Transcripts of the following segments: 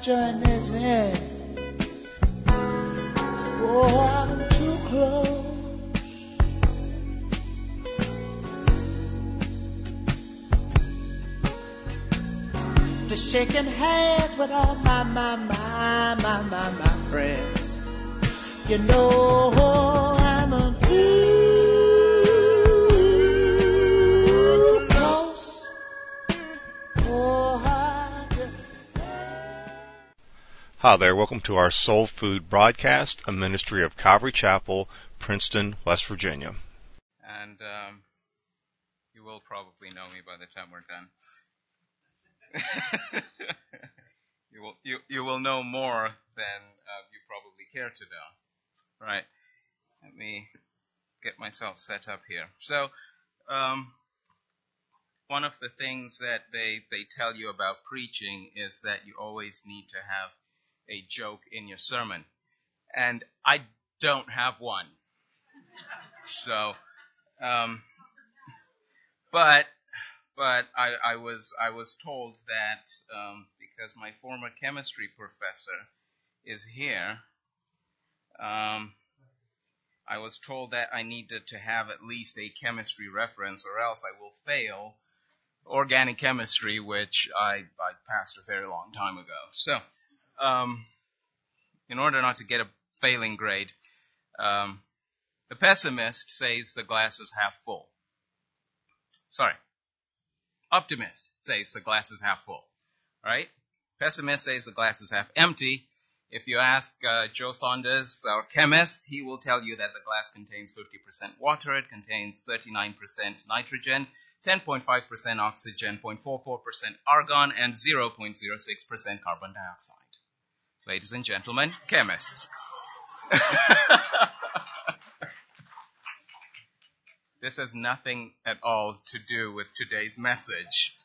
join this in. Oh, I'm too close to shaking hands with all my friends. You know I'm a too close. Oh, Hi there, welcome to our Soul Food broadcast, a ministry of Calvary Chapel, Princeton, West Virginia. And you will probably know me by the time we're done. you will know more than you probably care to know. Right. Let me get myself set up here. So, one of the things that they tell you about preaching is that you always need to have a joke in your sermon. And I don't have one. So, but I was told that because my former chemistry professor is here, I was told that I needed to have at least a chemistry reference, or else I will fail organic chemistry, which I passed a very long time ago. So, in order not to get a failing grade, the pessimist says the glass is half full. Sorry. Optimist says the glass is half full. Right? Pessimist says the glass is half empty. If you ask Joe Saunders, our chemist, he will tell you that the glass contains 50% water, it contains 39% nitrogen, 10.5% oxygen, 0.44% argon, and 0.06% carbon dioxide. Ladies and gentlemen, chemists. This has nothing at all to do with today's message.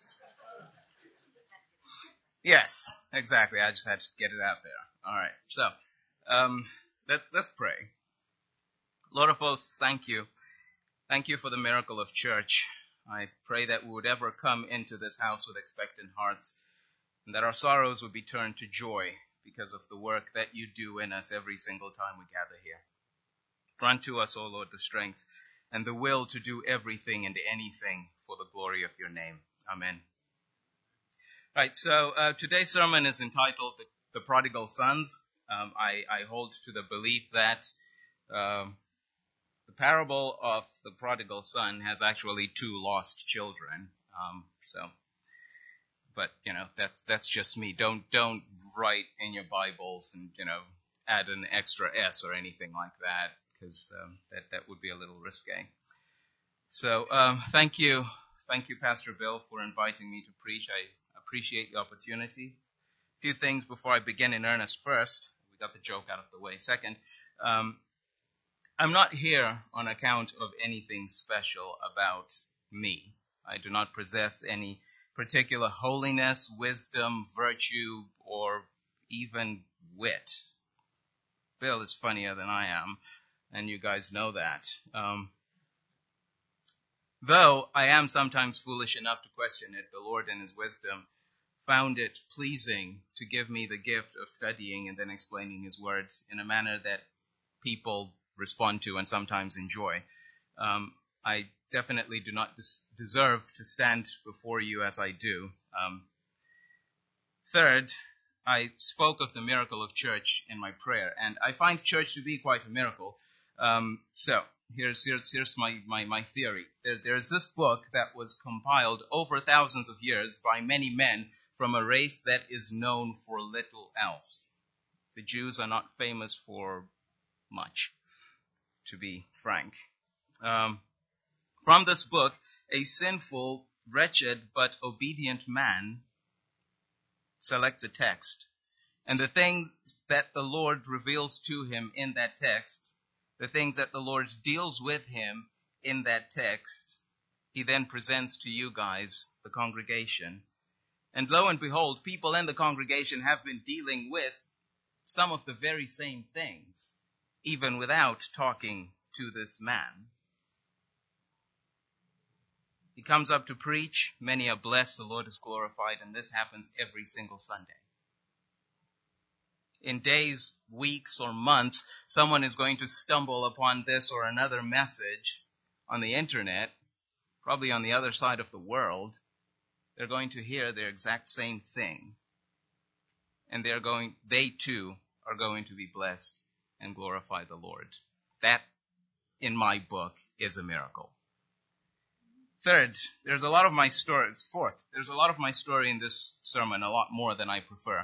Yes, exactly. I just had to get it out there. All right. So, let's pray. Lord of hosts, thank you. Thank you for the miracle of church. I pray that we would ever come into this house with expectant hearts, and that our sorrows would be turned to joy because of the work that you do in us every single time we gather here. Grant to us, O Lord, the strength and the will to do everything and anything for the glory of your name. Amen. Right, so today's sermon is entitled The Prodigal Sons. I hold to the belief that the parable of the prodigal son has actually two lost children. But that's just me. Don't write in your Bibles and add an extra S or anything like that, because that would be a little risque. So thank you, Pastor Bill, for inviting me to preach. I appreciate the opportunity. A few things before I begin in earnest. First, we got the joke out of the way. Second, I'm not here on account of anything special about me. I do not possess any particular holiness, wisdom, virtue, or even wit. Bill is funnier than I am, and you guys know that. Though I am sometimes foolish enough to question it, the Lord in his wisdom found it pleasing to give me the gift of studying and then explaining his words in a manner that people respond to and sometimes enjoy. I definitely do not deserve to stand before you as I do. Third, I spoke of the miracle of church in my prayer, and I find church to be quite a miracle. So here's my theory. There's this book that was compiled over thousands of years by many men from a race that is known for little else. The Jews are not famous for much, to be frank. From this book, a sinful, wretched, but obedient man selects a text. And the things that the Lord reveals to him in that text, the things that the Lord deals with him in that text, he then presents to you guys, the congregation. And lo and behold, people in the congregation have been dealing with some of the very same things, even without talking to this man. He comes up to preach, many are blessed, the Lord is glorified, and this happens every single Sunday. in days, weeks, or months, someone is going to stumble upon this or another message on the internet, probably on the other side of the world. They're going to hear the exact same thing. And they too are going to be blessed and glorify the Lord. That, in my book, is a miracle. Third, there's a lot of my story. Fourth, there's a lot of my story in this sermon, a lot more than I prefer.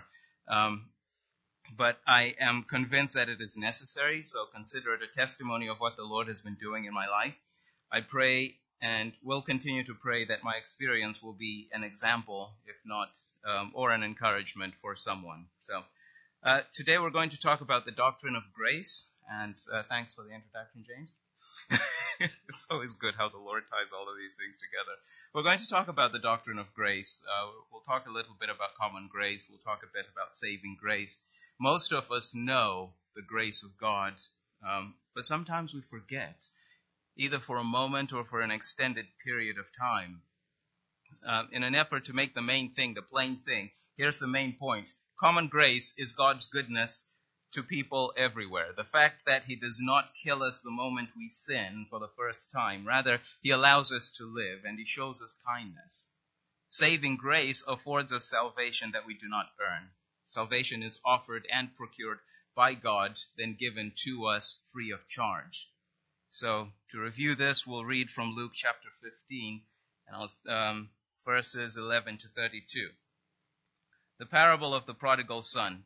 But I am convinced that it is necessary, so consider it a testimony of what the Lord has been doing in my life. I pray and will continue to pray that my experience will be an example, if not, or an encouragement for someone. So today we're going to talk about the doctrine of grace, and thanks for the introduction, James. It's always good how the Lord ties all of these things together. We're going to talk about the doctrine of grace. We'll talk a little bit about common grace. We'll talk a bit about saving grace. Most of us know the grace of God, but sometimes we forget, either for a moment or for an extended period of time. In an effort to make the main thing, the plain thing, here's the main point. Common grace is God's goodness to people everywhere. The fact that he does not kill us the moment we sin for the first time. Rather, he allows us to live, and he shows us kindness. Saving grace affords us salvation that we do not earn. Salvation is offered and procured by God, then given to us free of charge. So, to review this, we'll read from Luke chapter 15, and verses 11 to 32. The parable of the prodigal son.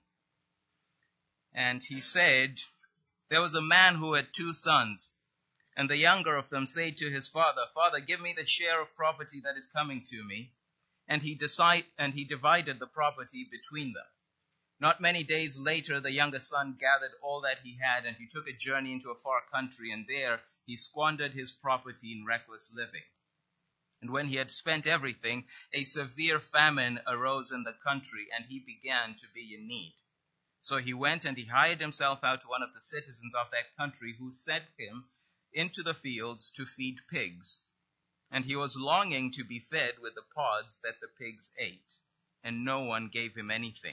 And he said, there was a man who had 2 sons, and the younger of them said to his father, Father, give me the share of property that is coming to me. And he divided the property between them. Not many days later, the younger son gathered all that he had, and he took a journey into a far country, and there he squandered his property in reckless living. And when he had spent everything, a severe famine arose in the country, and he began to be in need. So he went and he hired himself out to one of the citizens of that country, who sent him into the fields to feed pigs. And he was longing to be fed with the pods that the pigs ate, and no one gave him anything.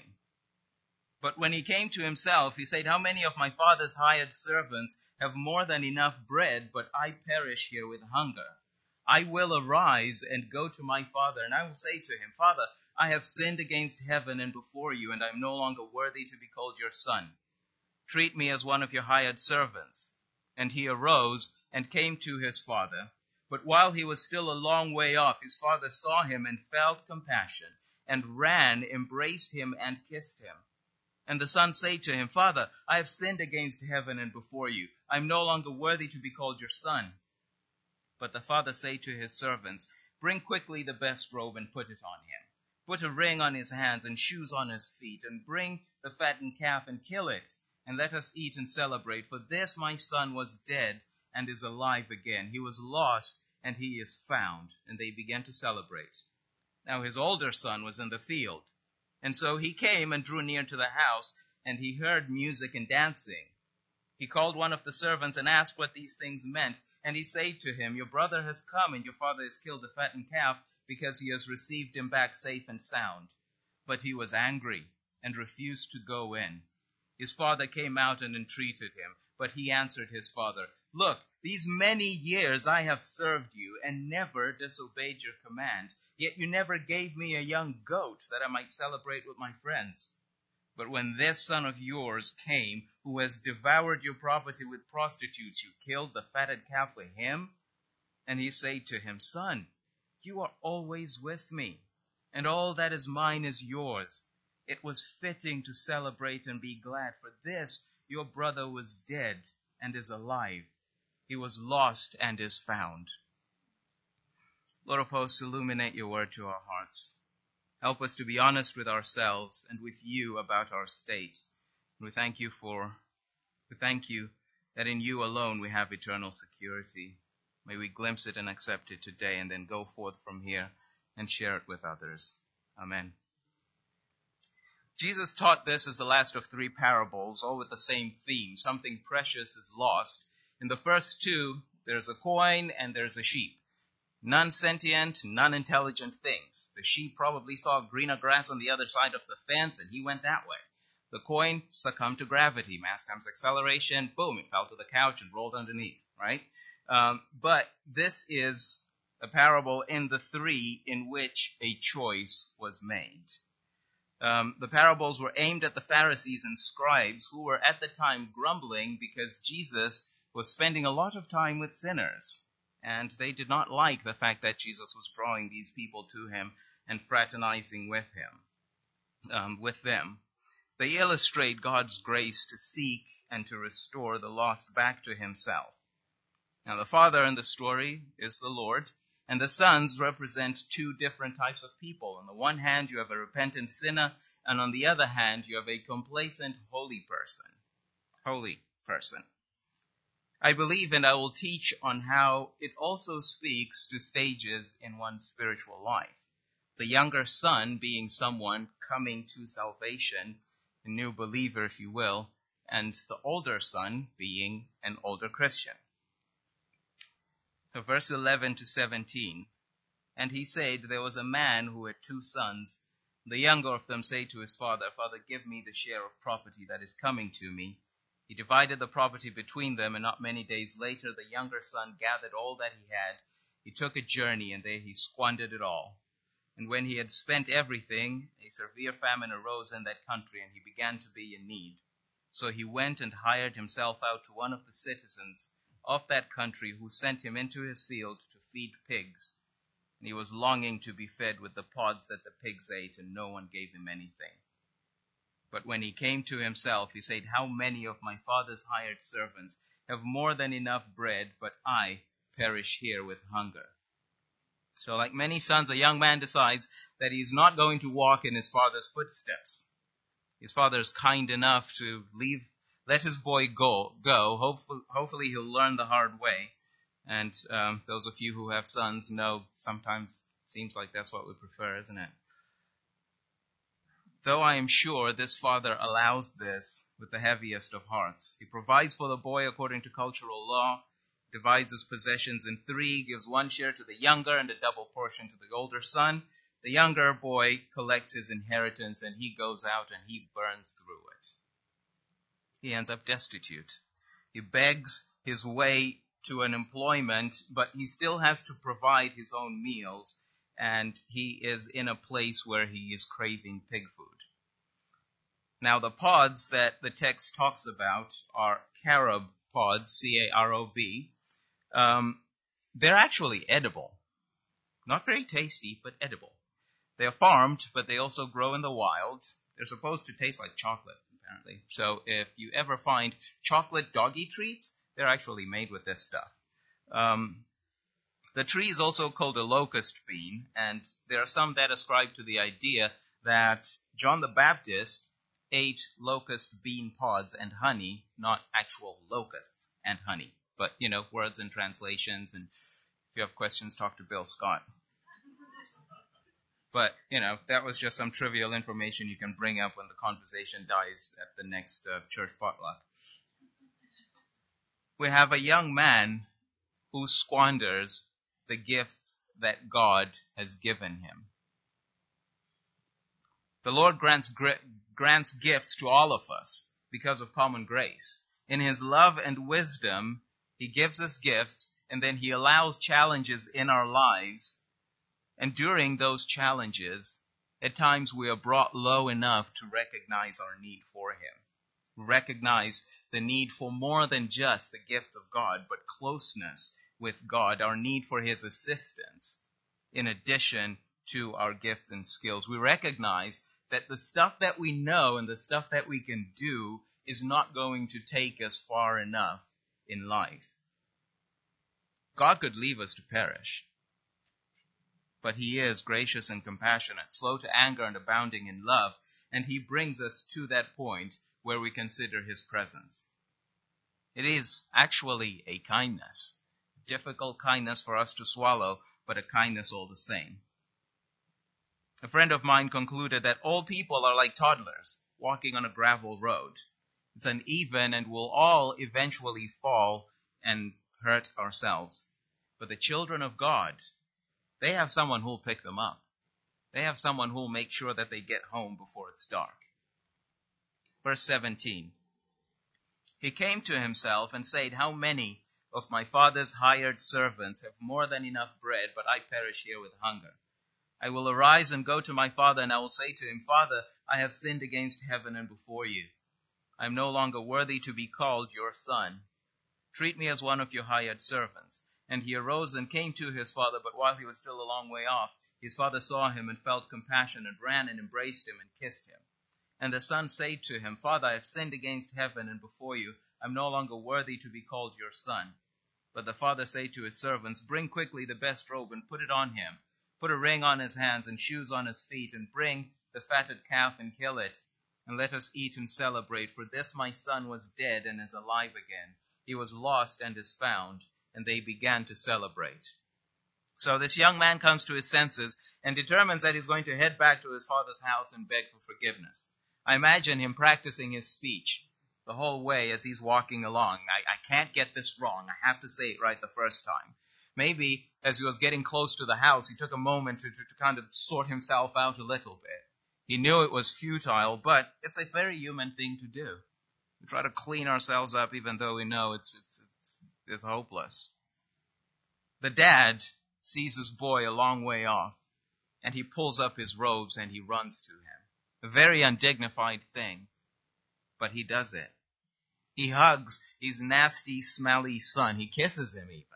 But when he came to himself, he said, how many of my father's hired servants have more than enough bread, but I perish here with hunger? I will arise and go to my father, and I will say to him, Father, I have sinned against heaven and before you, and I am no longer worthy to be called your son. Treat me as one of your hired servants. And he arose and came to his father. But while he was still a long way off, his father saw him and felt compassion, and ran, embraced him, and kissed him. And the son said to him, Father, I have sinned against heaven and before you. I am no longer worthy to be called your son. But the father said to his servants, Bring quickly the best robe and put it on him. Put a ring on his hands and shoes on his feet, and bring the fattened calf and kill it, and let us eat and celebrate. For this my son was dead and is alive again. He was lost and he is found. And they began to celebrate. Now his older son was in the field. And so he came and drew near to the house, and he heard music and dancing. He called one of the servants and asked what these things meant. And he said to him, Your brother has come, and your father has killed the fattened calf, because he has received him back safe and sound. But he was angry and refused to go in. His father came out and entreated him, but he answered his father, Look, these many years I have served you and never disobeyed your command. Yet you never gave me a young goat that I might celebrate with my friends. But when this son of yours came, who has devoured your property with prostitutes, you killed the fatted calf for him? And he said to him, Son, you are always with me, and all that is mine is yours. It was fitting to celebrate and be glad, for this your brother was dead and is alive. He was lost and is found. Lord of hosts, illuminate your word to our hearts. Help us to be honest with ourselves and with you about our state. We thank you that in you alone we have eternal security. May we glimpse it and accept it today, and then go forth from here and share it with others. Amen. Jesus taught this as the last of 3 parables, all with the same theme. Something precious is lost. In the first 2, there's a coin and there's a sheep. Non-sentient, non-intelligent things. The sheep probably saw greener grass on the other side of the fence, and he went that way. The coin succumbed to gravity. Mass times acceleration, boom, it fell to the couch and rolled underneath, right? But this is a parable in the three in which a choice was made. The parables were aimed at the Pharisees and scribes who were at the time grumbling because Jesus was spending a lot of time with sinners. And they did not like the fact that Jesus was drawing these people to him and fraternizing with them. They illustrate God's grace to seek and to restore the lost back to himself. Now, the father in the story is the Lord, and the sons represent two different types of people. On the one hand, you have a repentant sinner, and on the other hand, you have a complacent holy person. I believe, and I will teach on how it also speaks to stages in one's spiritual life. The younger son being someone coming to salvation, a new believer, if you will, and the older son being an older Christian. So verse 11 to 17. And he said, there was a man who had 2 sons. The younger of them said to his father, Father, give me the share of property that is coming to me. He divided the property between them, and not many days later, the younger son gathered all that he had. He took a journey, and there he squandered it all. And when he had spent everything, a severe famine arose in that country, and he began to be in need. So he went and hired himself out to one of the citizens of that country, who sent him into his field to feed pigs. And he was longing to be fed with the pods that the pigs ate, and no one gave him anything. But when he came to himself, he said, how many of my father's hired servants have more than enough bread, but I perish here with hunger? So like many sons, a young man decides that he's not going to walk in his father's footsteps. His father is kind enough to let his boy go. Hopefully he'll learn the hard way. And those of you who have sons know sometimes it seems like that's what we prefer, isn't it? Though I am sure this father allows this with the heaviest of hearts. He provides for the boy according to cultural law, divides his possessions in 3, gives 1 share to the younger and a double portion to the older son. The younger boy collects his inheritance, and he goes out and he burns through it. He ends up destitute. He begs his way to an employment, but he still has to provide his own meals, and he is in a place where he is craving pig food. Now, the pods that the text talks about are carob pods, C-A-R-O-B. They're actually edible. Not very tasty, but edible. They are farmed, but they also grow in the wild. They're supposed to taste like chocolate, apparently. So if you ever find chocolate doggy treats, they're actually made with this stuff. The tree is also called a locust bean, and there are some that ascribe to the idea that John the Baptist ate locust bean pods and honey, not actual locusts and honey. But, words and translations, and if you have questions, talk to Bill Scott. But, that was just some trivial information you can bring up when the conversation dies at the next church potluck. We have a young man who squanders the gifts that God has given him. The Lord grants gifts to all of us because of common grace. In his love and wisdom, he gives us gifts, and then he allows challenges in our lives. And during those challenges, at times we are brought low enough to recognize our need for him. Recognize the need for more than just the gifts of God, but closeness with God, our need for his assistance, in addition to our gifts and skills. We recognize that the stuff that we know and the stuff that we can do is not going to take us far enough in life. God could leave us to perish, but he is gracious and compassionate, slow to anger and abounding in love, and he brings us to that point where we consider his presence. It is actually a kindness, difficult kindness for us to swallow, but a kindness all the same. A friend of mine concluded that all people are like toddlers walking on a gravel road. It's uneven and we'll all eventually fall and hurt ourselves. But the children of God, they have someone who'll pick them up. They have someone who'll make sure that they get home before it's dark. Verse 17. He came to himself and said, how many of my father's hired servants have more than enough bread, but I perish here with hunger? I will arise and go to my father, and I will say to him, Father, I have sinned against heaven and before you. I am no longer worthy to be called your son. Treat me as one of your hired servants. And he arose and came to his father, but while he was still a long way off, his father saw him and felt compassion and ran and embraced him and kissed him. And the son said to him, Father, I have sinned against heaven and before you. I am no longer worthy to be called your son. But the father said to his servants, bring quickly the best robe and put it on him. Put a ring on his hands and shoes on his feet, and bring the fatted calf and kill it. And let us eat and celebrate, for this my son was dead and is alive again. He was lost and is found. And they began to celebrate. So this young man comes to his senses and determines that he's going to head back to his father's house and beg for forgiveness. I imagine him practicing his speech the whole way as he's walking along. I can't get this wrong. I have to say it right the first time. Maybe as he was getting close to the house, he took a moment to kind of sort himself out a little bit. He knew it was futile, but it's a very human thing to do. We try to clean ourselves up even though we know it's hopeless. The dad sees his boy a long way off, and he pulls up his robes and he runs to him. A very undignified thing, but he does it. He hugs his nasty, smelly son. He kisses him even.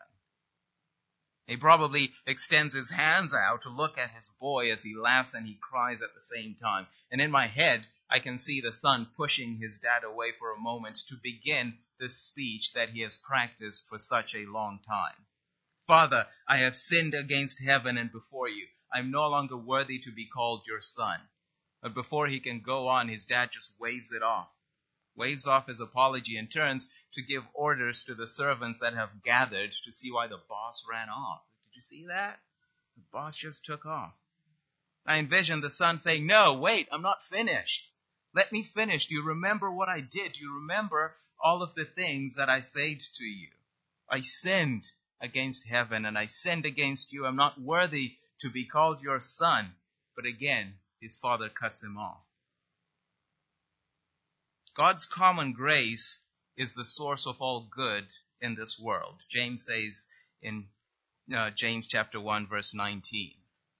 He probably extends his hands out to look at his boy as he laughs and he cries at the same time. And in my head, I can see the son pushing his dad away for a moment to begin this speech that he has practiced for such a long time. Father, I have sinned against heaven and before you. I am no longer worthy to be called your son. But before he can go on, his dad just waves it off. Waves off his apology and turns to give orders to the servants that have gathered to see why the boss ran off. Did you see that? The boss just took off. I envision the son saying, no, wait, I'm not finished. Let me finish. Do you remember what I did? Do you remember all of the things that I said to you? I sinned against heaven and I sinned against you. I'm not worthy to be called your son. But again, his father cuts him off. God's common grace is the source of all good in this world. James says in James chapter 1 verse 19.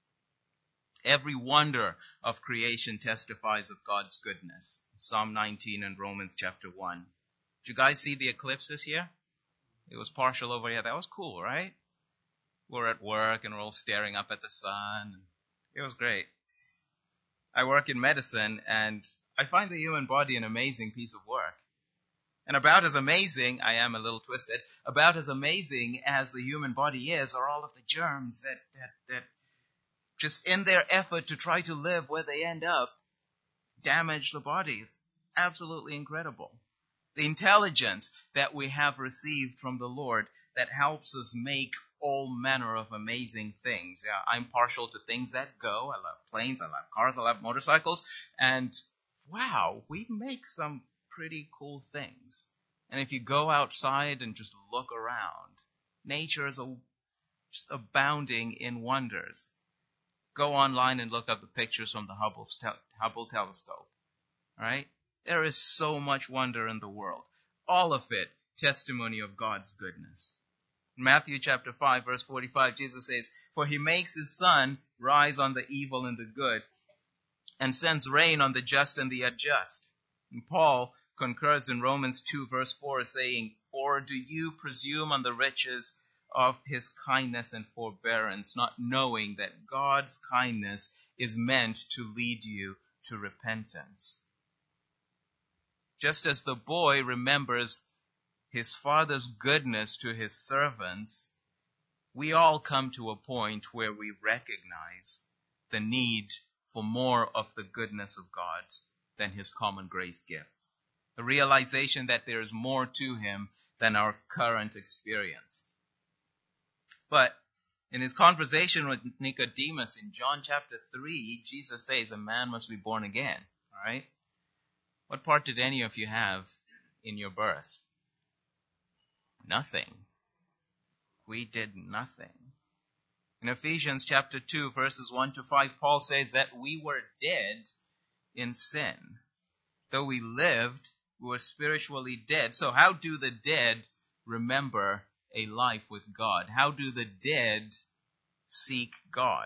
Every wonder of creation testifies of God's goodness. Psalm 19 and Romans chapter 1. Did you guys see the eclipse this year? It was partial over here. That was cool, right? We're at work and we're all staring up at the sun. It was great. I work in medicine and I find the human body an amazing piece of work. And about as amazing, I am a little twisted, about as amazing as the human body is are all of the germs that just in their effort to try to live where they end up, damage the body. It's absolutely incredible. The intelligence that we have received from the Lord that helps us make all manner of amazing things. Yeah, I'm partial to things that go. I love planes, I love cars, I love motorcycles. And wow, we make some pretty cool things. And if you go outside and just look around, nature is just abounding in wonders. Go online and look up the pictures from the Hubble telescope. All right? There is so much wonder in the world. All of it testimony of God's goodness. In Matthew chapter 5, verse 45, Jesus says, for he makes his sun rise on the evil and the good, and sends rain on the just and the unjust. And Paul concurs in Romans 2, verse 4, saying, or do you presume on the riches of his kindness and forbearance, not knowing that God's kindness is meant to lead you to repentance? Just as the boy remembers his father's goodness to his servants, we all come to a point where we recognize the need for more of the goodness of God than his common grace gifts. The realization that there is more to him than our current experience. But in his conversation with Nicodemus in John chapter 3, Jesus says a man must be born again. All right? What part did any of you have in your birth? Nothing. We did nothing. In Ephesians chapter 2, verses 1 to 5, Paul says that we were dead in sin. Though we lived, we were spiritually dead. So how do the dead remember a life with God? How do the dead seek God?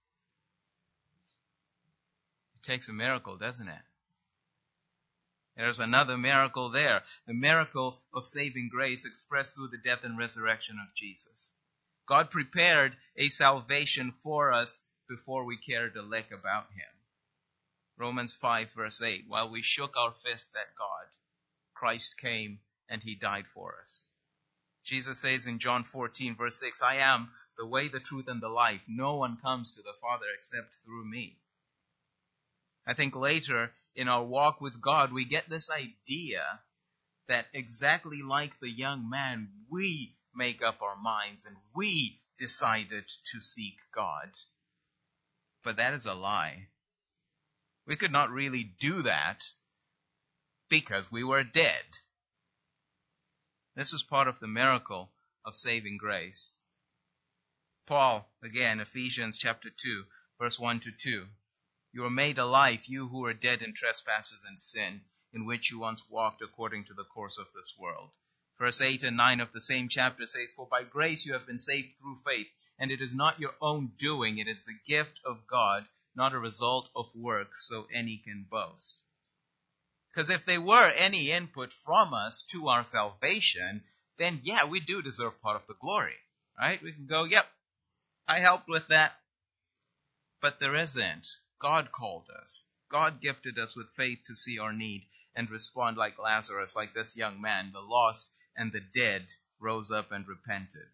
It takes a miracle, doesn't it? There's another miracle there. The miracle of saving grace expressed through the death and resurrection of Jesus. God prepared a salvation for us before we cared a lick about him. Romans 5 verse 8, while we shook our fists at God, Christ came and he died for us. Jesus says in John 14 verse 6, I am the way, the truth, and the life. No one comes to the Father except through me. I think later in our walk with God, we get this idea that exactly like the young man, we make up our minds and we decided to seek God. But that is a lie. We could not really do that because we were dead. This was part of the miracle of saving grace. Paul, again, Ephesians chapter 2, verse 1 to 2. You were made alive, you who were dead in trespasses and sin, in which you once walked according to the course of this world. Verse 8 and 9 of the same chapter says, for by grace you have been saved through faith, and it is not your own doing, it is the gift of God, not a result of works, so any can boast. Because if there were any input from us to our salvation, then yeah, we do deserve part of the glory, right? We can go, yep, I helped with that. But there isn't. God called us. God gifted us with faith to see our need and respond like Lazarus, like this young man. The lost and the dead rose up and repented.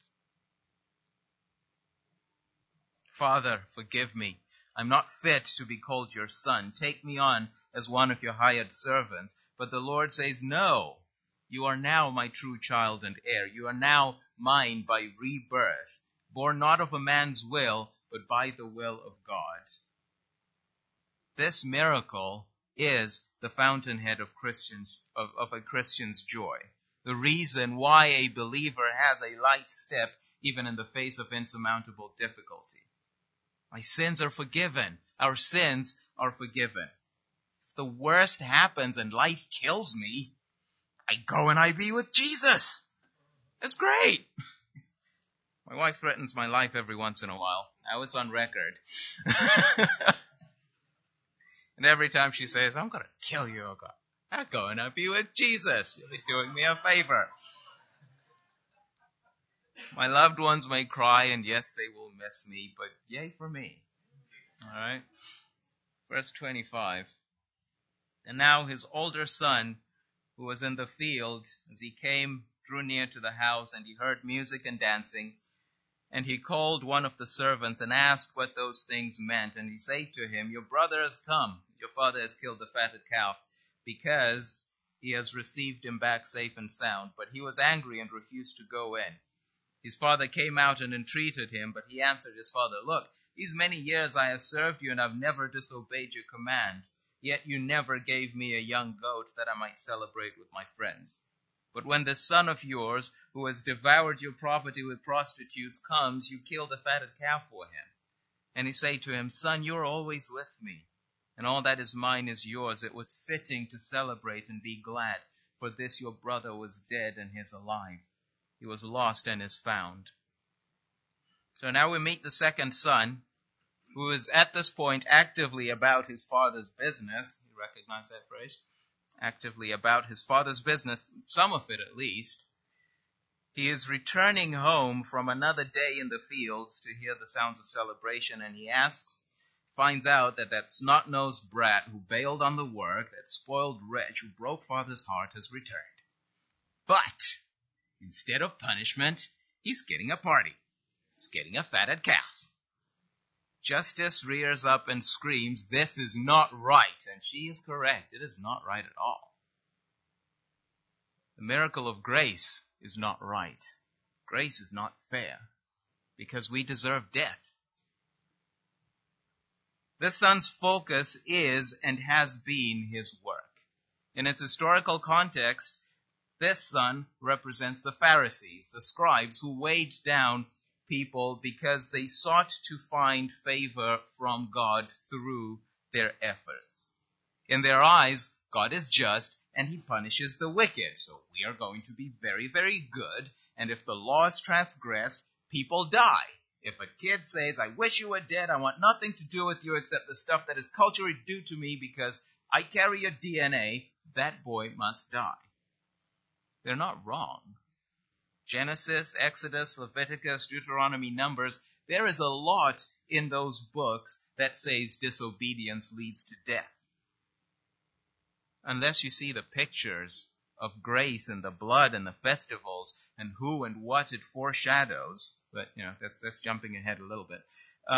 Father, forgive me. I'm not fit to be called your son. Take me on as one of your hired servants. But the Lord says, no, you are now my true child and heir. You are now mine by rebirth, born not of a man's will, but by the will of God. This miracle is the fountainhead of a Christian's joy. The reason why a believer has a light step even in the face of insurmountable difficulty. My sins are forgiven. Our sins are forgiven. If the worst happens and life kills me, I go and I be with Jesus. That's great. My wife threatens my life every once in a while. Now it's on record. And every time she says, I'm going to kill you, I go and I be with Jesus. You're doing me a favor. My loved ones may cry, and yes, they will miss me, but yay for me. All right. Verse 25. And now his older son, who was in the field, as he came, drew near to the house, and he heard music and dancing. And he called one of the servants and asked what those things meant. And he said to him, your brother has come. Your father has killed the fatted calf, because he has received him back safe and sound. But he was angry and refused to go in. His father came out and entreated him, but he answered his father, look, these many years I have served you, and I've never disobeyed your command. Yet you never gave me a young goat that I might celebrate with my friends. But when this son of yours, who has devoured your property with prostitutes, comes, you kill the fatted calf for him. And he said to him, son, you're always with me, and all that is mine is yours. It was fitting to celebrate and be glad, for this your brother was dead and is alive. He was lost and is found. So now we meet the second son, who is at this point actively about his father's business. You recognize that phrase? Actively about his father's business, some of it at least. He is returning home from another day in the fields to hear the sounds of celebration, and he finds out that snot-nosed brat who bailed on the work, that spoiled wretch who broke father's heart, has returned. But instead of punishment, he's getting a party. He's getting a fatted calf. Justice rears up and screams, this is not right. And she is correct. It is not right at all. The miracle of grace is not right. Grace is not fair, because we deserve death. This son's focus is and has been his work. In its historical context, this son represents the Pharisees, the scribes who weighed down people because they sought to find favor from God through their efforts. In their eyes, God is just and he punishes the wicked. So we are going to be very, very good. And if the law is transgressed, people die. If a kid says, I wish you were dead, I want nothing to do with you except the stuff that is culturally due to me because I carry your DNA, that boy must die. They're not wrong. Genesis, Exodus, Leviticus, Deuteronomy, Numbers, there is a lot in those books that says disobedience leads to death. Unless you see the pictures of grace and the blood and the festivals and who and what it foreshadows, but that's jumping ahead a little bit.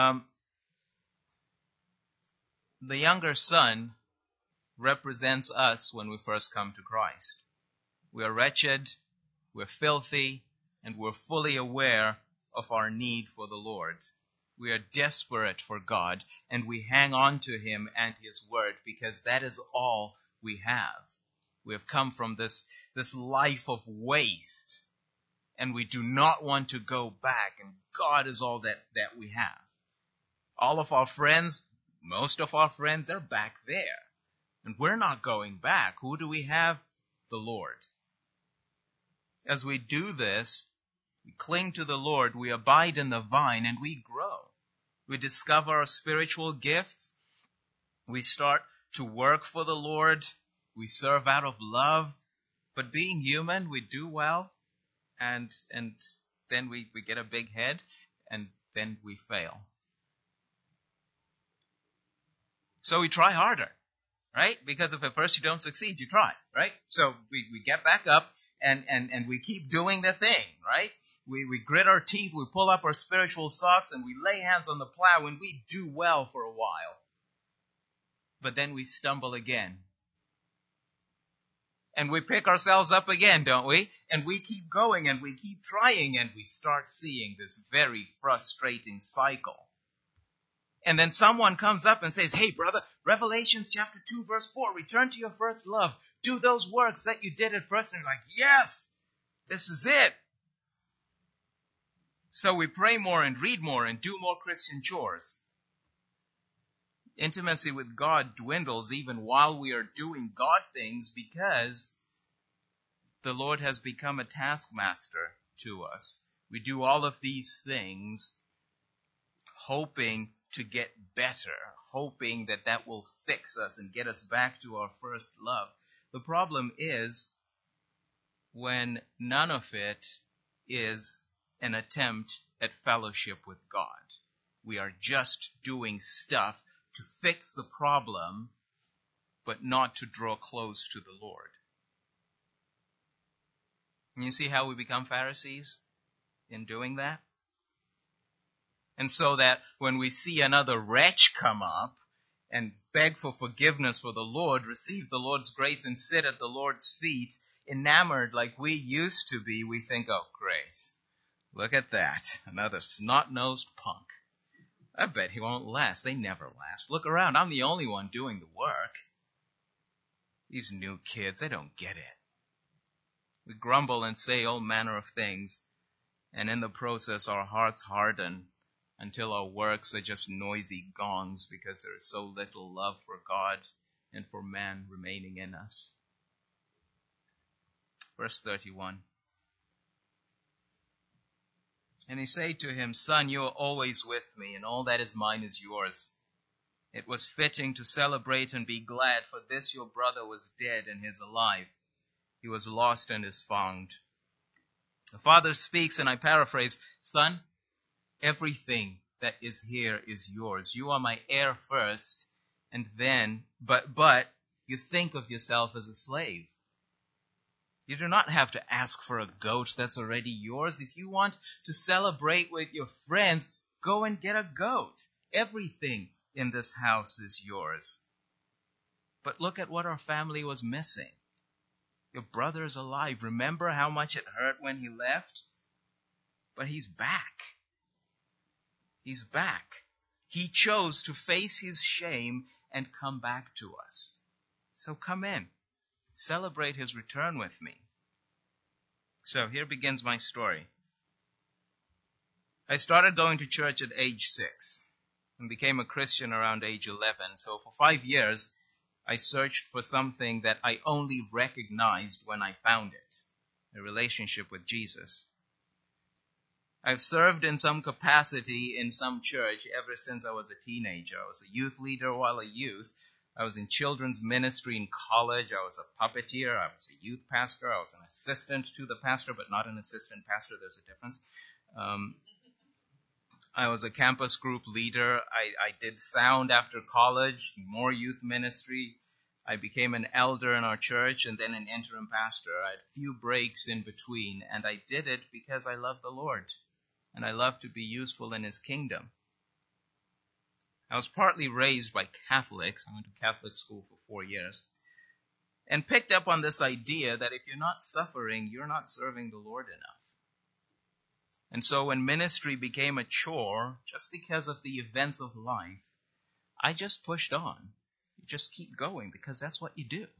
The younger son represents us when we first come to Christ. We are wretched, we're filthy, and we're fully aware of our need for the Lord. We are desperate for God, and we hang on to him and his word because that is all we have. We have come from this life of waste, and we do not want to go back, and God is all that we have. All of our friends, most of our friends are back there, and we're not going back. Who do we have? The Lord. As we do this, we cling to the Lord, we abide in the vine, and we grow. We discover our spiritual gifts. We start to work for the Lord. We serve out of love. But being human, we do well, and then we get a big head, and then we fail. So we try harder, right? Because if at first you don't succeed, you try, right? So we get back up, and we keep doing the thing, right? We grit our teeth, we pull up our spiritual socks, and we lay hands on the plow, and we do well for a while. But then we stumble again. And we pick ourselves up again, don't we? And we keep going, and we keep trying, and we start seeing this very frustrating cycle. And then someone comes up and says, hey, brother, Revelations chapter 2, verse 4, return to your first love. Do those works that you did at first. And you're like, yes, this is it. So we pray more and read more and do more Christian chores. Intimacy with God dwindles even while we are doing God things because the Lord has become a taskmaster to us. We do all of these things hoping to get better, hoping that will fix us and get us back to our first love. The problem is when none of it is an attempt at fellowship with God. We are just doing stuff to fix the problem, but not to draw close to the Lord. And you see how we become Pharisees in doing that? And so that when we see another wretch come up and beg for forgiveness for the Lord, receive the Lord's grace and sit at the Lord's feet, enamored like we used to be, we think, oh, great. Look at that. Another snot-nosed punk. I bet he won't last. They never last. Look around. I'm the only one doing the work. These new kids, they don't get it. We grumble and say all manner of things, and in the process our hearts harden until our works are just noisy gongs because there is so little love for God and for man remaining in us. Verse 31. And he said to him, Son, you are always with me, and all that is mine is yours. It was fitting to celebrate and be glad, for this your brother was dead and is alive. He was lost and is found. The father speaks, and I paraphrase, Son, everything that is here is yours. You are my heir first, and then, but you think of yourself as a slave. You do not have to ask for a goat that's already yours. If you want to celebrate with your friends, go and get a goat. Everything in this house is yours. But look at what our family was missing. Your brother is alive. Remember how much it hurt when he left? But he's back. He's back. He chose to face his shame and come back to us. So come in. Celebrate his return with me. So here begins my story. I started going to church at age 6 and became a Christian around age 11. So for 5 years, I searched for something that I only recognized when I found it, a relationship with Jesus. I've served in some capacity in some church ever since I was a teenager. I was a youth leader while a youth. I was in children's ministry in college. I was a puppeteer. I was a youth pastor. I was an assistant to the pastor, but not an assistant pastor. There's a difference. I was a campus group leader. I did sound after college, more youth ministry. I became an elder in our church and then an interim pastor. I had a few breaks in between, and I did it because I love the Lord, and I love to be useful in His kingdom. I was partly raised by Catholics. I went to Catholic school for 4 years, and picked up on this idea that if you're not suffering, you're not serving the Lord enough. And so when ministry became a chore, just because of the events of life, I just pushed on. You just keep going because that's what you do.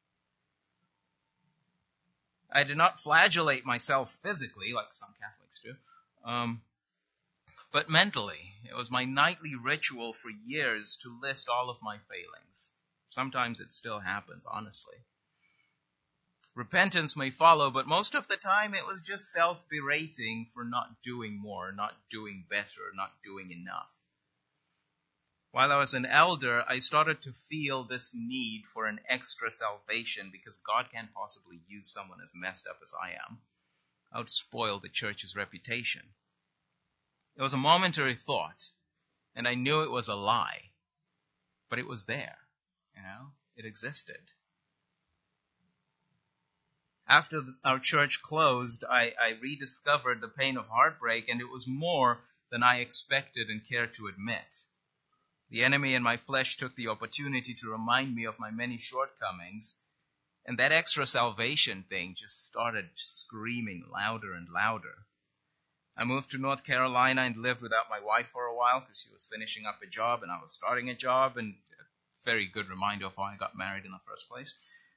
I did not flagellate myself physically like some Catholics do, but mentally. It was my nightly ritual for years to list all of my failings. Sometimes it still happens, honestly. Repentance may follow, but most of the time it was just self-berating for not doing more, not doing better, not doing enough. While I was an elder, I started to feel this need for an extra salvation because God can't possibly use someone as messed up as I am. I would spoil the church's reputation. It was a momentary thought, and I knew it was a lie, but it was there, it existed. After our church closed, I rediscovered the pain of heartbreak, and it was more than I expected and cared to admit. The enemy in my flesh took the opportunity to remind me of my many shortcomings, and that extra salvation thing just started screaming louder and louder. I moved to North Carolina and lived without my wife for a while because she was finishing up a job and I was starting a job, and a very good reminder of how I got married in the first place.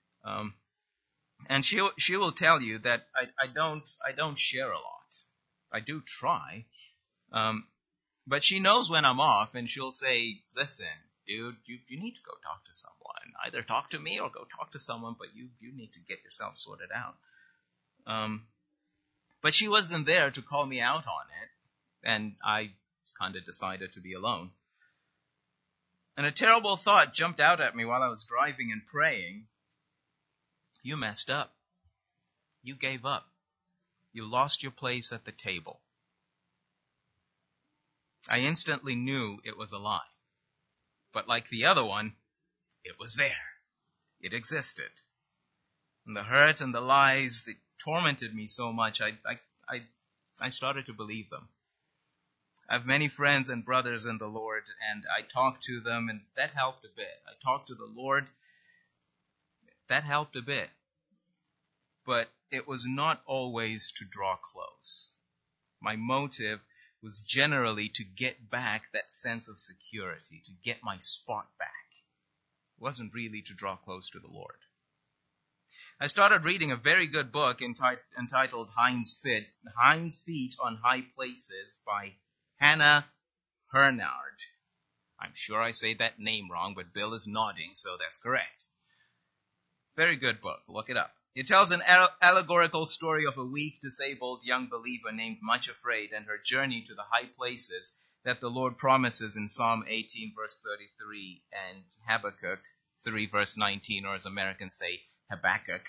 And she will tell you that I don't share a lot. I do try. But she knows when I'm off, and she'll say, listen, dude, you need to go talk to someone. Either talk to me or go talk to someone, but you need to get yourself sorted out. But she wasn't there to call me out on it, and I kind of decided to be alone. And a terrible thought jumped out at me while I was driving and praying. You messed up. You gave up. You lost your place at the table. I instantly knew it was a lie. But like the other one, it was there. It existed. And the hurt and the lies that tormented me so much, I started to believe them. I have many friends and brothers in the Lord, and I talk to them, and that helped a bit. I talked to the Lord. That helped a bit. But it was not always to draw close. My motive was generally to get back that sense of security, to get my spot back. It wasn't really to draw close to the Lord. I started reading a very good book entitled Hind's Feet on High Places by Hannah Hurnard. I'm sure I say that name wrong, but Bill is nodding, so that's correct. Very good book. Look it up. It tells an allegorical story of a weak, disabled young believer named Much Afraid and her journey to the high places that the Lord promises in Psalm 18, verse 33, and Habakkuk 3, verse 19, or as Americans say, Habakkuk.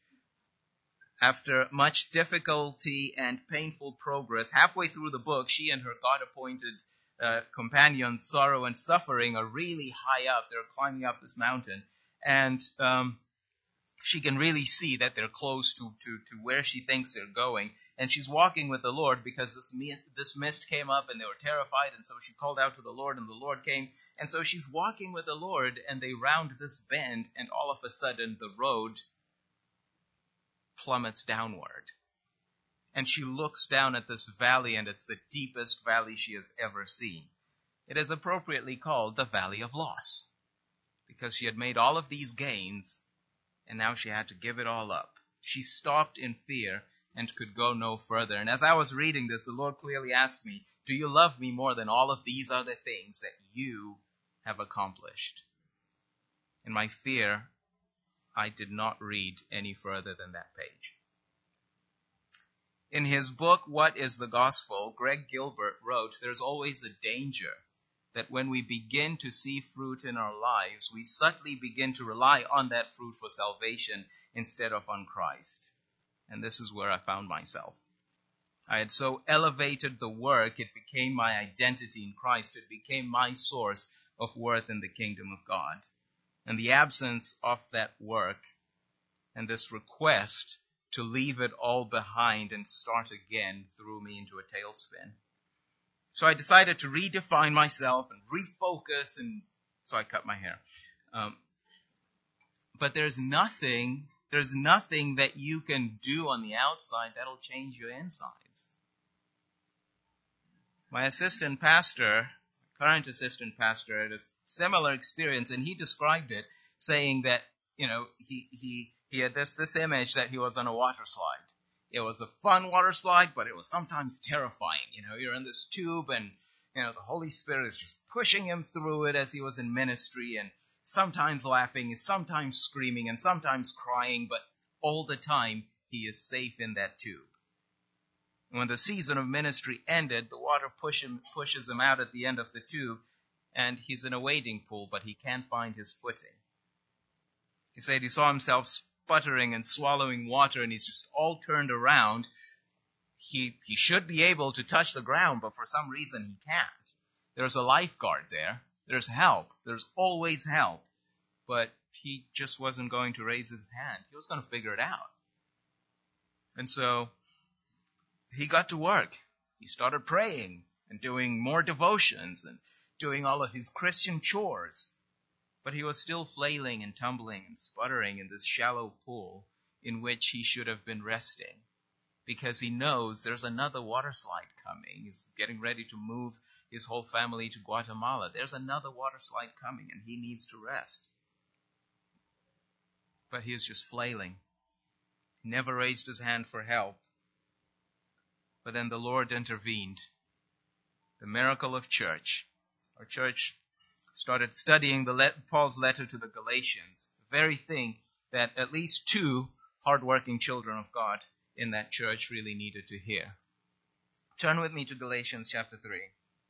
After much difficulty and painful progress, halfway through the book, she and her God-appointed companion, Sorrow and Suffering, are really high up. They're climbing up this mountain. And she can really see that they're close to where she thinks they're going. And she's walking with the Lord because this mist came up and they were terrified. And so she called out to the Lord and the Lord came. And so she's walking with the Lord and they round this bend and all of a sudden the road plummets downward. And she looks down at this valley and it's the deepest valley she has ever seen. It is appropriately called the Valley of Loss because she had made all of these gains and now she had to give it all up. She stopped in fear and could go no further. And as I was reading this, the Lord clearly asked me, do you love me more than all of these other things that you have accomplished? In my fear, I did not read any further than that page. In his book, What is the Gospel?, Greg Gilbert wrote, there's always a danger that when we begin to see fruit in our lives, we subtly begin to rely on that fruit for salvation instead of on Christ. And this is where I found myself. I had so elevated the work, it became my identity in Christ. It became my source of worth in the kingdom of God. And the absence of that work and this request to leave it all behind and start again threw me into a tailspin. So I decided to redefine myself and refocus, and so I cut my hair. But there's nothing that you can do on the outside that'll change your insides. My current assistant pastor, had a similar experience, and he described it, saying that, he had this image that he was on a water slide. It was a fun water slide, but it was sometimes terrifying. You're in this tube, and the Holy Spirit is just pushing him through it as he was in ministry, and sometimes laughing, and sometimes screaming, and sometimes crying, but all the time he is safe in that tube. When the season of ministry ended, the water pushes him out at the end of the tube, and he's in a wading pool, but he can't find his footing. He said he saw himself sputtering and swallowing water, and he's just all turned around. He should be able to touch the ground, but for some reason he can't. There's a lifeguard there. There's help. There's always help. But he just wasn't going to raise his hand. He was going to figure it out. And so he got to work. He started praying and doing more devotions and doing all of his Christian chores. But he was still flailing and tumbling and sputtering in this shallow pool in which he should have been resting, because he knows there's another water slide coming. He's getting ready to move his whole family to Guatemala. There's another water slide coming, and he needs to rest. But he was just flailing. He never raised his hand for help. But then the Lord intervened. The miracle of church. Our church started studying Paul's letter to the Galatians, the very thing that at least two hardworking children of God in that church really needed to hear. Turn with me to Galatians chapter 3.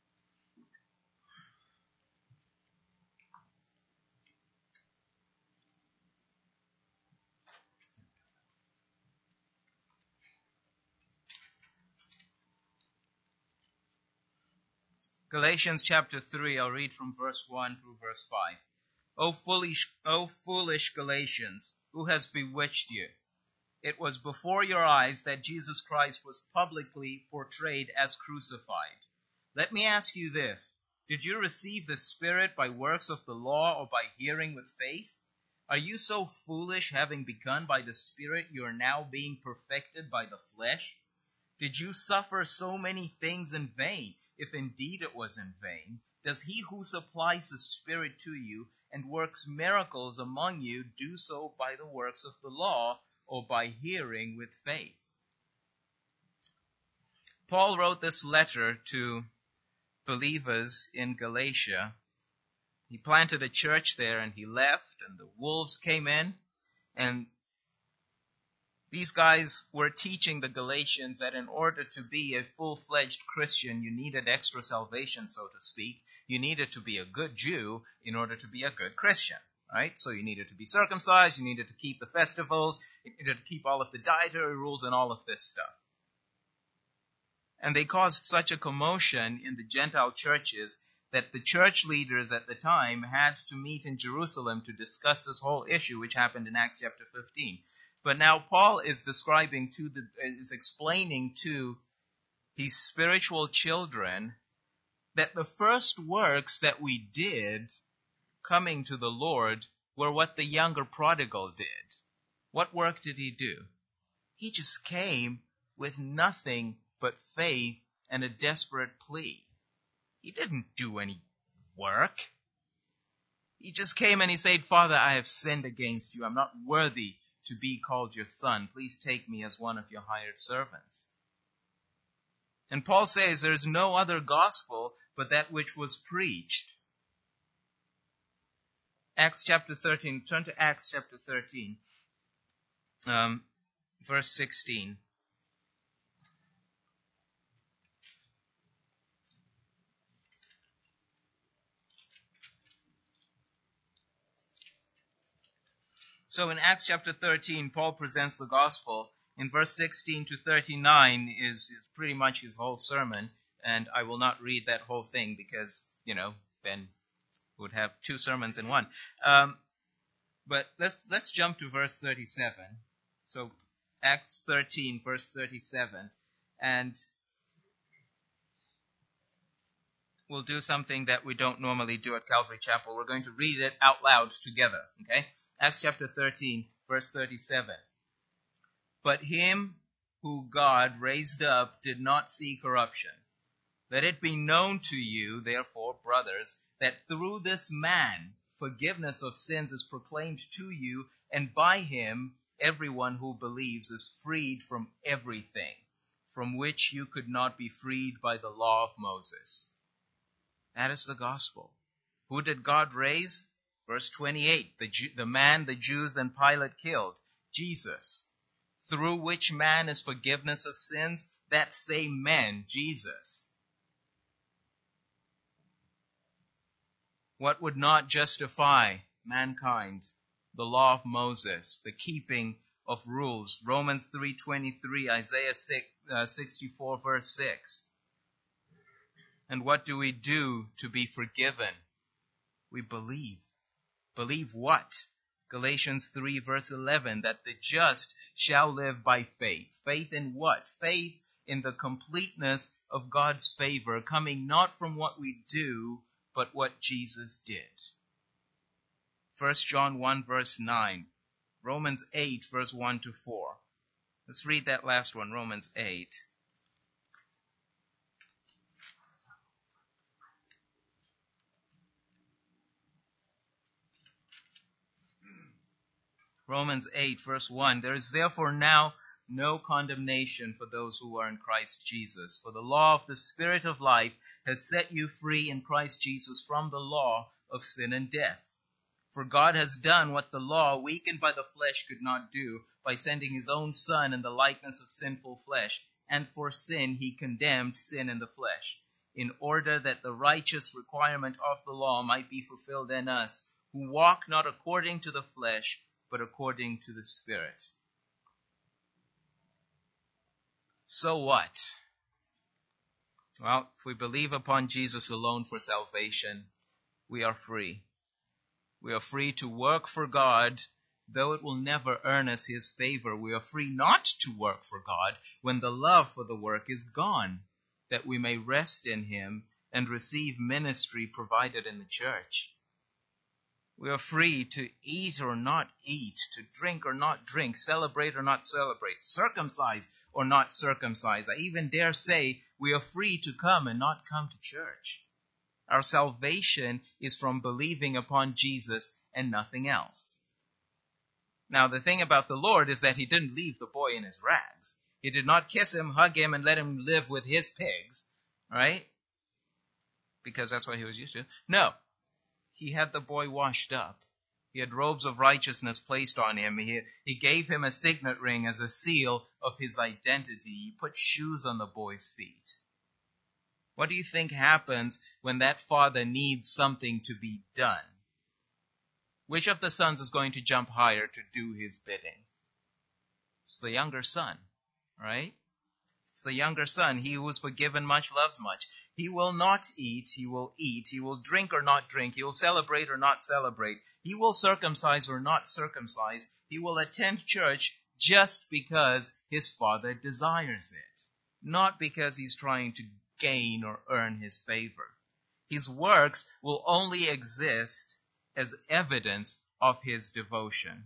Galatians chapter 3, I'll read from verse 1 through verse 5. O foolish Galatians, who has bewitched you? It was before your eyes that Jesus Christ was publicly portrayed as crucified. Let me ask you this. Did you receive the Spirit by works of the law or by hearing with faith? Are you so foolish, having begun by the Spirit, you are now being perfected by the flesh? Did you suffer so many things in vain? If indeed it was in vain, does he who supplies the Spirit to you and works miracles among you do so by the works of the law or by hearing with faith? Paul wrote this letter to believers in Galatia. He planted a church there and he left, and the wolves came in, and these guys were teaching the Galatians that in order to be a full-fledged Christian, you needed extra salvation, so to speak. You needed to be a good Jew in order to be a good Christian, right? So you needed to be circumcised, you needed to keep the festivals, you needed to keep all of the dietary rules and all of this stuff. And they caused such a commotion in the Gentile churches that the church leaders at the time had to meet in Jerusalem to discuss this whole issue, which happened in Acts chapter 15. But now Paul is explaining to his spiritual children that the first works that we did coming to the Lord were what the younger prodigal did. What work did he do? He just came with nothing but faith and a desperate plea. He didn't do any work. He just came and he said, Father, I have sinned against you. I'm not worthy to be called your son. Please take me as one of your hired servants. And Paul says there's no other gospel but that which was preached. Acts chapter 13. Turn to Acts chapter 13, verse 16. So in Acts chapter 13, Paul presents the gospel. In verse 16 to 39 is pretty much his whole sermon. And I will not read that whole thing because, Ben would have two sermons in one. But let's jump to verse 37. So Acts 13, verse 37. And we'll do something that we don't normally do at Calvary Chapel. We're going to read it out loud together. Okay? Acts chapter 13, verse 37. But him who God raised up did not see corruption. Let it be known to you, therefore, brothers, that through this man forgiveness of sins is proclaimed to you, and by him everyone who believes is freed from everything from which you could not be freed by the law of Moses. That is the gospel. Who did God raise? Verse 28, the man the Jews and Pilate killed, Jesus. Through which man is forgiveness of sins? That same man, Jesus. What would not justify mankind? The law of Moses, the keeping of rules. Romans 3:23, Isaiah 64 verse 6. And what do we do to be forgiven? We believe. Believe what? Galatians 3 verse 11, that the just shall live by faith. Faith in what? Faith in the completeness of God's favor, coming not from what we do, but what Jesus did. 1 John 1 verse 9. Romans 8 verse 1 to 4. Let's read that last one, Romans 8. Romans 8 verse 1. There is therefore now no condemnation for those who are in Christ Jesus. For the law of the Spirit of life has set you free in Christ Jesus from the law of sin and death. For God has done what the law, weakened by the flesh, could not do, by sending his own Son in the likeness of sinful flesh. And for sin he condemned sin in the flesh, in order that the righteous requirement of the law might be fulfilled in us, who walk not according to the flesh, but according to the Spirit. So what? Well, if we believe upon Jesus alone for salvation, we are free. We are free to work for God, though it will never earn us his favor. We are free not to work for God when the love for the work is gone, that we may rest in him and receive ministry provided in the church. We are free to eat or not eat, to drink or not drink, celebrate or not celebrate, circumcise or not circumcise. I even dare say we are free to come and not come to church. Our salvation is from believing upon Jesus and nothing else. Now, the thing about the Lord is that he didn't leave the boy in his rags. He did not kiss him, hug him, and let him live with his pigs, right? Because that's what he was used to. No. He had the boy washed up. He had robes of righteousness placed on him. He gave him a signet ring as a seal of his identity. He put shoes on the boy's feet. What do you think happens when that father needs something to be done? Which of the sons is going to jump higher to do his bidding? It's the younger son, right? It's the younger son. He who is forgiven much loves much. He will not eat, he will eat. He will drink or not drink. He will celebrate or not celebrate. He will circumcise or not circumcise. He will attend church just because his father desires it, not because he's trying to gain or earn his favor. His works will only exist as evidence of his devotion.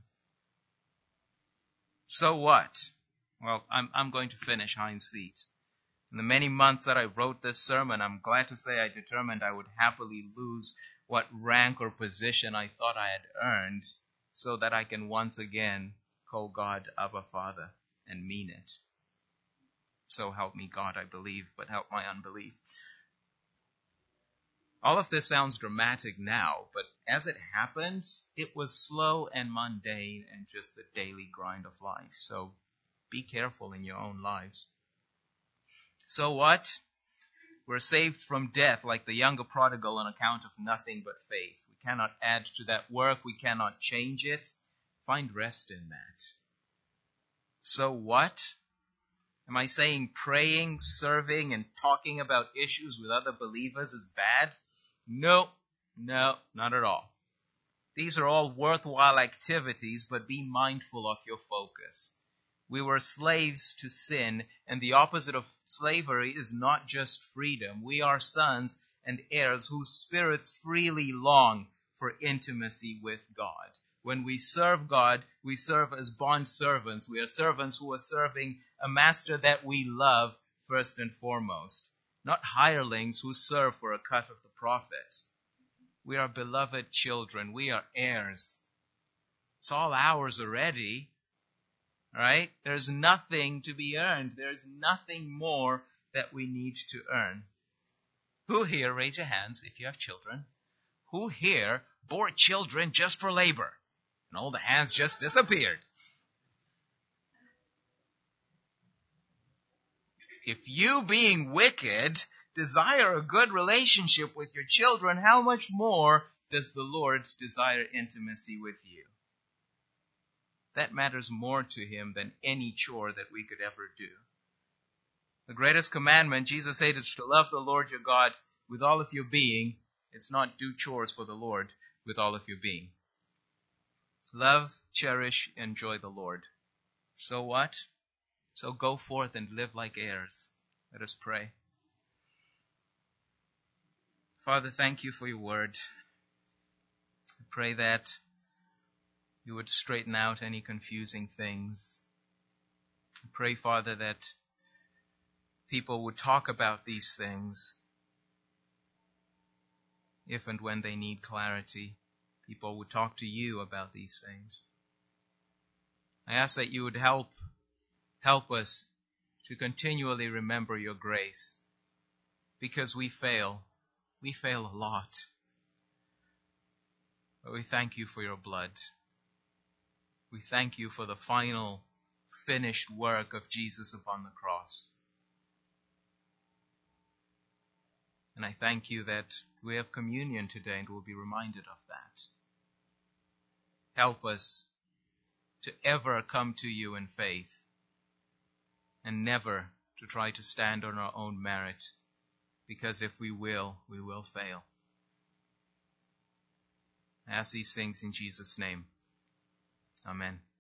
So what? Well, I'm going to finish Hind's feet. In the many months that I wrote this sermon, I'm glad to say I determined I would happily lose what rank or position I thought I had earned so that I can once again call God Abba Father and mean it. So help me God, I believe, but help my unbelief. All of this sounds dramatic now, but as it happened, it was slow and mundane and just the daily grind of life. So be careful in your own lives. So what? We're saved from death like the younger prodigal on account of nothing but faith. We cannot add to that work. We cannot change it. Find rest in that. So what? Am I saying praying, serving, and talking about issues with other believers is bad? No, not at all. These are all worthwhile activities, but be mindful of your focus. We were slaves to sin, and the opposite of slavery is not just freedom. We are sons and heirs whose spirits freely long for intimacy with God. When we serve God, we serve as bond servants. We are servants who are serving a master that we love first and foremost, not hirelings who serve for a cut of the profit. We are beloved children. We are heirs. It's all ours already. All right? There's nothing to be earned. There's nothing more that we need to earn. Who here, raise your hands if you have children, who here bore children just for labor? And all the hands just disappeared. If you, being wicked, desire a good relationship with your children, how much more does the Lord desire intimacy with you? That matters more to him than any chore that we could ever do. The greatest commandment, Jesus said, is to love the Lord your God with all of your being. It's not do chores for the Lord with all of your being. Love, cherish, enjoy the Lord. So what? So go forth and live like heirs. Let us pray. Father, thank you for your word. I pray that you would straighten out any confusing things. I pray, Father, that people would talk about these things if and when they need clarity. People would talk to you about these things. I ask that you would help us to continually remember your grace, because we fail. We fail a lot. But we thank you for your blood. We thank you for the final, finished work of Jesus upon the cross. And I thank you that we have communion today and will be reminded of that. Help us to ever come to you in faith and never to try to stand on our own merit, because if we will fail. I ask these things in Jesus' name. Amen.